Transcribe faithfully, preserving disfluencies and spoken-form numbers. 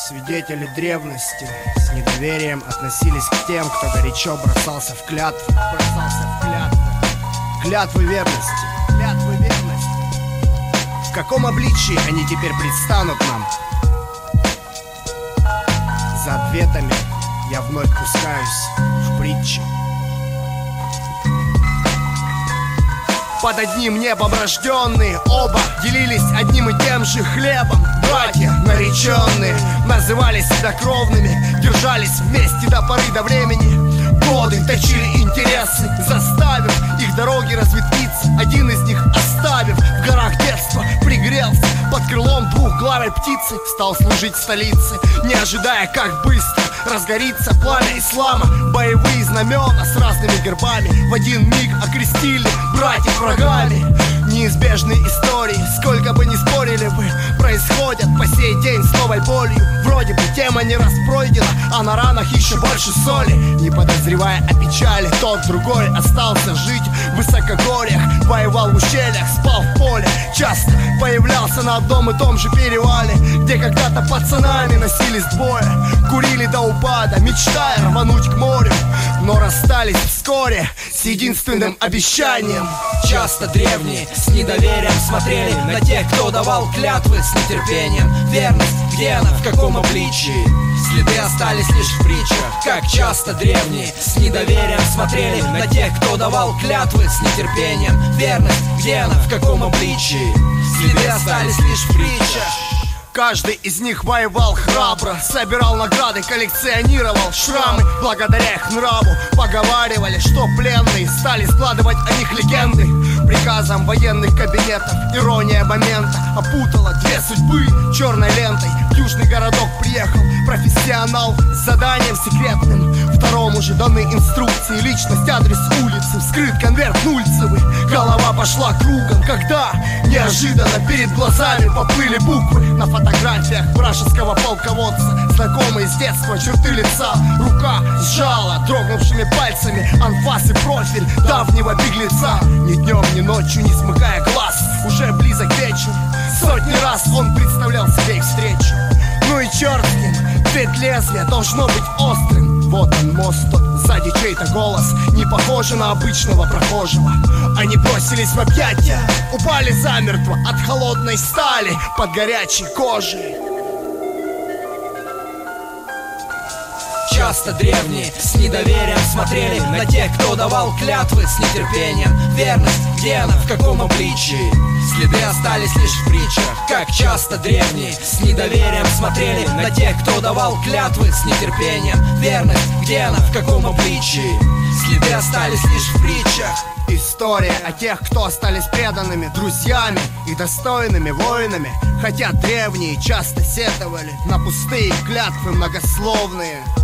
Свидетели древности с недоверием относились к тем, кто горячо бросался в клятвы, бросался в клятвы, клятвы верности, клятвы верности. В каком обличии они теперь предстанут нам? За ответами я вновь пускаюсь в притчи. Под одним небом рожденные оба делились одним и тем же хлебом. Братья нареченные называли себя кровными, держались вместе до поры до времени. Годы точили интересы, заставив их дороги разветвиться. Один из них, оставив в горах детства, пригрелся под крылом двухглавой птицы, стал служить в столице, не ожидая, как быстро разгорится пламя ислама. Боевые знамена с разными гербами в один миг окрестили братьев врагами. Неизбежные истории, сколько бы ни спорили вы, происходят по сей день с новой болью. Вроде бы тема не раз пройдена, а на ранах еще больше соли. Не подозревая о печали, тот другой остался жить в высокогорьях, воевал в ущельях, спал в поле, часто появлялся на одном и том же перевале, где когда-то пацанами носились двое, курили до упада, мечтая рвануть к морю, но расстались вскоре с единственным обещанием. Часто древние с недоверием смотрели на тех, кто давал клятвы с нетерпением. Верность, где она, в каком обличии? Следы остались лишь в притчах. Как часто древние с недоверием смотрели на тех, кто давал клятвы с нетерпением. Верность, где она, в каком обличии? Следы остались лишь в притчах. Каждый из них воевал храбро, собирал награды, коллекционировал шрамы. Благодаря их нраву поговаривали, что пленные стали складывать о них легенды. Приказом военных кабинетов ирония момента опутала две судьбы черной лентой. В южный городок приехал профессионал с заданием секретным. Второму же даны инструкции, личность, адрес улицы, вскрыт конверт Нульцевый. Голова пошла кругом, когда неожиданно перед глазами поплыли буквы на фотографиях вражеского полководца. Знакомые с детства черты лица, рука сжала дрогнувшими пальцами анфас и профиль давнего беглеца. Ни днем, ни ночью, не смыкая глаз, уже близок вечер, сотни раз он представлял себе их встречу. Ну и черт с ним, ведь лезвие должно быть острым. Вот он мост, тот сзади чей-то голос, не похожий на обычного прохожего. Они бросились в объятия, упали замертво от холодной стали под горячей кожей. Часто древние с недоверием смотрели на тех, кто давал клятвы с нетерпением. Верность, где она, в каком обличии? Следы остались лишь в притчах. Как часто древние с недоверием смотрели на тех, кто давал клятвы с нетерпением. Верность, где она, в каком обличии? Следы остались лишь в притчах. История о тех, кто остались преданными друзьями и достойными воинами. Хотя древние часто сетовали на пустые клятвы многословные.